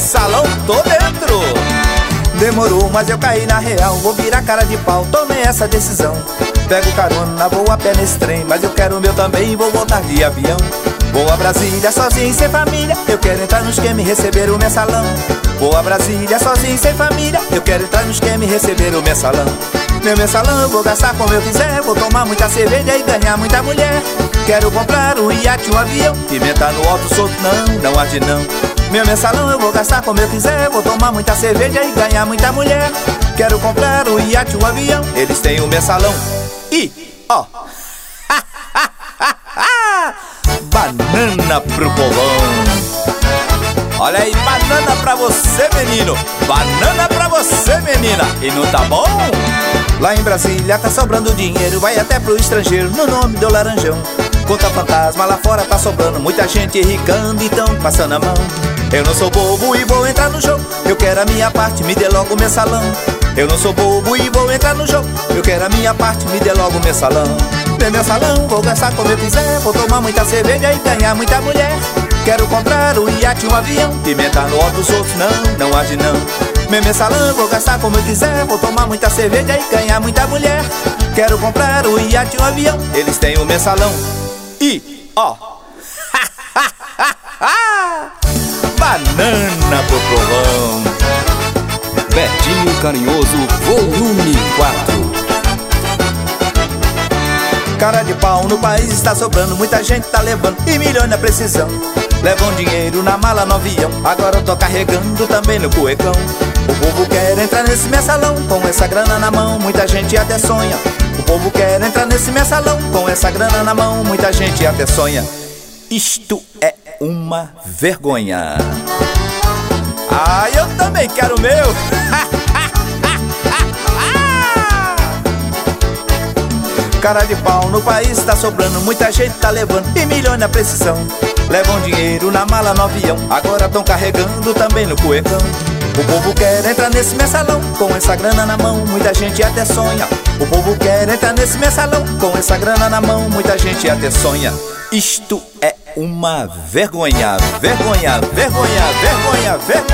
mensalão, tô dentro. Demorou, mas eu caí na real, vou virar cara de pau, tomei essa decisão. Pego carona, vou a pé nesse trem, mas eu quero o meu também, vou voltar de avião. Vou a Brasília sozinho, sem família, eu quero entrar no esquema e receber o mensalão. Vou a Brasília sozinho, sem família, eu quero entrar no esquema e receber o mensalão. Meu mensalão eu vou gastar como eu quiser, vou tomar muita cerveja e ganhar muita mulher. Quero comprar um iate, um avião, pimenta no alto solto, não arde não. Meu mensalão eu vou gastar como eu quiser, vou tomar muita cerveja e ganhar muita mulher. Quero comprar um iate, um avião, eles têm o mensalão. E, ó, banana pro povão. Olha aí, banana pra você, menino, banana pra você, menina. E não tá bom? Lá em Brasília tá sobrando dinheiro, vai até pro estrangeiro no nome do Laranjão. Conta fantasma, lá fora tá sobrando, muita gente ricando, então passando a mão. Eu não sou bobo e vou entrar no jogo, eu quero a minha parte, me dê logo o mensalão. Eu não sou bobo e vou entrar no jogo, eu quero a minha parte, me dê logo o mensalão. Meu mensalão, vou gastar como eu quiser, vou tomar muita cerveja e ganhar muita mulher. Quero comprar um iate, um avião, pimenta no alto solto, não arde não. Meu mensalão, vou gastar como eu quiser, vou tomar muita cerveja e ganhar muita mulher. Quero comprar um iate, um avião, eles têm o mensalão. E, ó, banana pro povão. Betinho Carinhoso, volume 4. Cara de pau, no país está sobrando, muita gente tá levando e milhões na precisão. Levam dinheiro na mala no avião, agora eu tô carregando também no cuecão. O povo quer entrar nesse mensalão, com essa grana na mão, muita gente até sonha. O povo quer entrar nesse mensalão, com essa grana na mão, muita gente até sonha. Isto é uma vergonha. Ah, eu também quero o meu. Cara de pau, no país tá sobrando, muita gente tá levando e milhões na precisão. Levam dinheiro na mala no avião, agora tão carregando também no cuecão. O povo quer entrar nesse mensalão, com essa grana na mão, muita gente até sonha. O povo quer entrar nesse mensalão, com essa grana na mão, muita gente até sonha. Isto é uma vergonha, vergonha, vergonha, vergonha, vergonha.